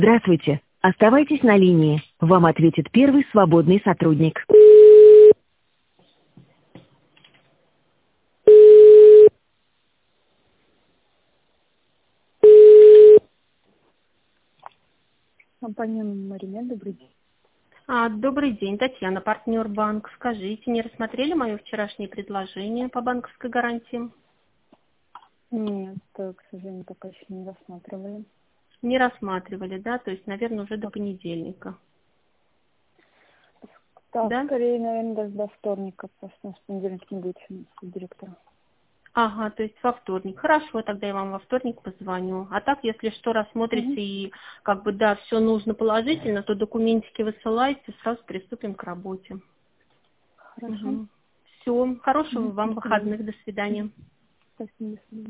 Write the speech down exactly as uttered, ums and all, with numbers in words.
Здравствуйте. Оставайтесь на линии. Вам ответит первый свободный сотрудник. Компания Марина, добрый день. А, добрый день, Татьяна, партнер банк. Скажите, не рассмотрели мое вчерашнее предложение по банковской гарантии? Нет, к сожалению, пока еще не рассматривали. Не рассматривали, да? То есть, наверное, уже до понедельника. Так, Да? скорее, наверное, даже до вторника, потому что у нас в понедельник не будет финансового директора. Ага, то есть во вторник. Хорошо, тогда я вам во вторник позвоню. А так, если что, рассмотрите Угу. и как бы, да, все нужно положительно, то документики высылайте, сразу приступим к работе. Хорошо. Угу. Все, хорошего Угу. вам До свидания. выходных, до свидания. Спасибо, до свидания.